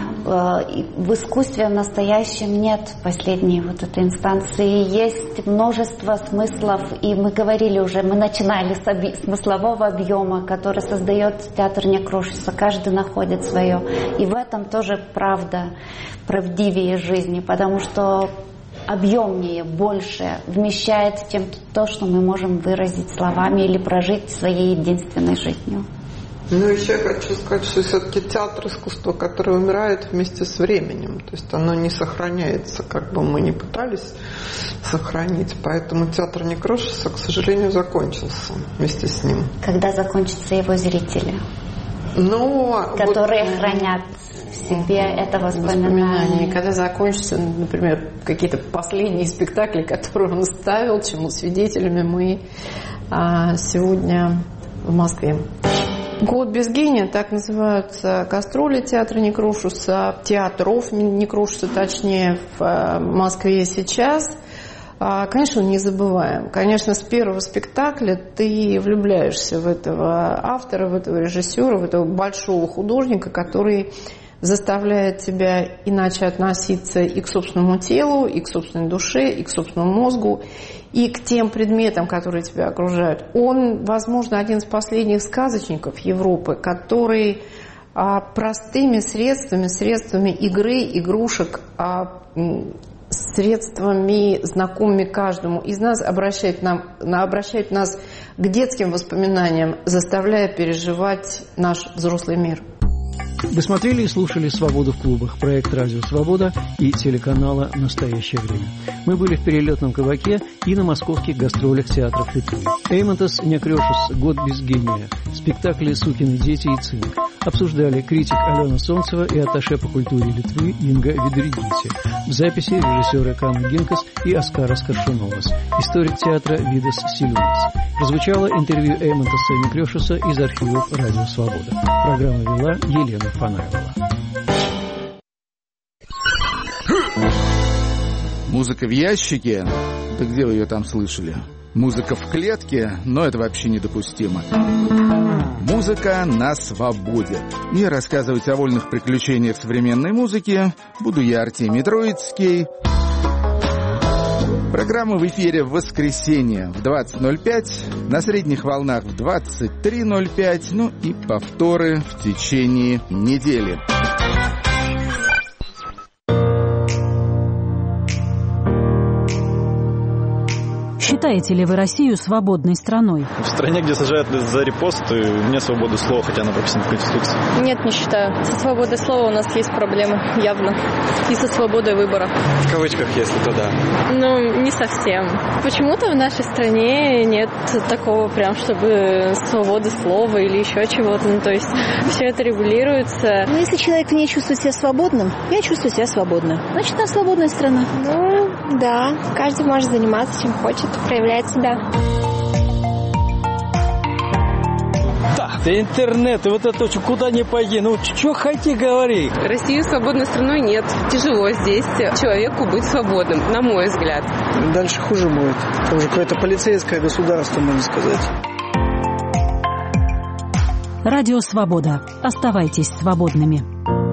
В искусстве в настоящем нет последней вот этой инстанции. Есть множество смыслов, и мы говорили уже, мы начинали с оби- смыслового объема, который создает театр Некрошеса. Каждый находит свое. И в этом тоже правда, правдивее жизни, потому что объемнее, больше вмещает, чем то, что мы можем выразить словами или прожить своей единственной жизнью. Ну, еще я хочу сказать, что все-таки театр искусства, которое умирает вместе с временем. То есть оно не сохраняется, как бы мы ни пытались сохранить. Поэтому театр Некрошеса, к сожалению, закончился вместе с ним. Когда закончатся его зрители? Ну, которые вот, хранят в себе это воспоминание. Когда закончатся, например, какие-то последние спектакли, которые он ставил, чему свидетелями мы а, сегодня в Москве. «Год без гения», так называются гастроли театра Некрошеса, театров Некрошеса, точнее, в Москве сейчас. Конечно, не забываем. Конечно, с первого спектакля ты влюбляешься в этого автора, в этого режиссера, в этого большого художника, который заставляет тебя иначе относиться и к собственному телу, и к собственной душе, и к собственному мозгу, и к тем предметам, которые тебя окружают. Он, возможно, один из последних сказочников Европы, который а, простыми средствами, средствами игры, игрушек, а, средствами, знакомыми каждому из нас, обращает, нам, обращает нас к детским воспоминаниям, заставляя переживать наш взрослый мир. Вы смотрели и слушали «Свободу в клубах», проект «Радио Свобода» и телеканала «Настоящее время». Мы были в перелетном кабаке и на московских гастролях театров Литвы. Эймонтас Некрешус «Год без гения», спектакли «Сукины дети» и «Цинк». Обсуждали критик Алена Солнцева и атташе по культуре Литвы Инга Видридите. В записи режиссеры Кана Гинкас и Оскарас Каршуновас. Историк театра Видас Силюнас. Прозвучало интервью Эймонтаса Некрешуса из архивов «Радио Свобода». Программу вела Елена Фанаева. Музыка в ящике? Да где вы ее там слышали? Музыка в клетке? Но это вообще недопустимо. Музыка на свободе. И рассказывать о вольных приключениях современной музыки буду я, Артемий Троицкий. Программа в эфире в воскресенье в двадцать ноль пять, на средних волнах в двадцать три ноль пять, ну и повторы в течение недели. Считаете ли вы Россию свободной страной? В стране, где сажают за репосты, нет свободы слова, хотя она прописана в Конституции. Нет, не считаю. Со свободой слова у нас есть проблемы, явно. И со свободой выбора. В кавычках, если то да. Ну, не совсем. Почему-то в нашей стране нет такого прям, чтобы свободы слова или еще чего-то. Ну, то есть все это регулируется. Ну, если человек не чувствует себя свободным, я чувствую себя свободно. Значит, она свободная страна. Ну, да. Каждый может заниматься чем хочет, проявлять себя. Да, интернет, и вот это куда ни пойди, ну что хоти говори. Россию свободной страной нет. Тяжело здесь человеку быть свободным, на мой взгляд. Дальше хуже будет. Это уже какое-то полицейское государство, можно сказать. Радио «Свобода». Оставайтесь свободными.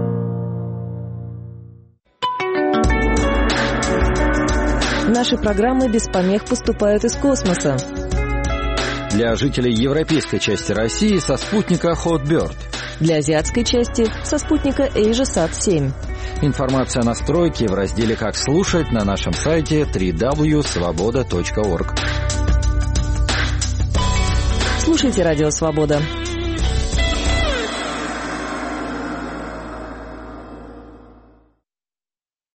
Наши программы без помех поступают из космоса. Для жителей европейской части России со спутника Hotbird. Для азиатской части со спутника AsiaSat семь. Информация о настройке в разделе «Как слушать» на нашем сайте дабл-ю дабл ю дабл ю точка свобода точка орг. Слушайте «Радио Свобода».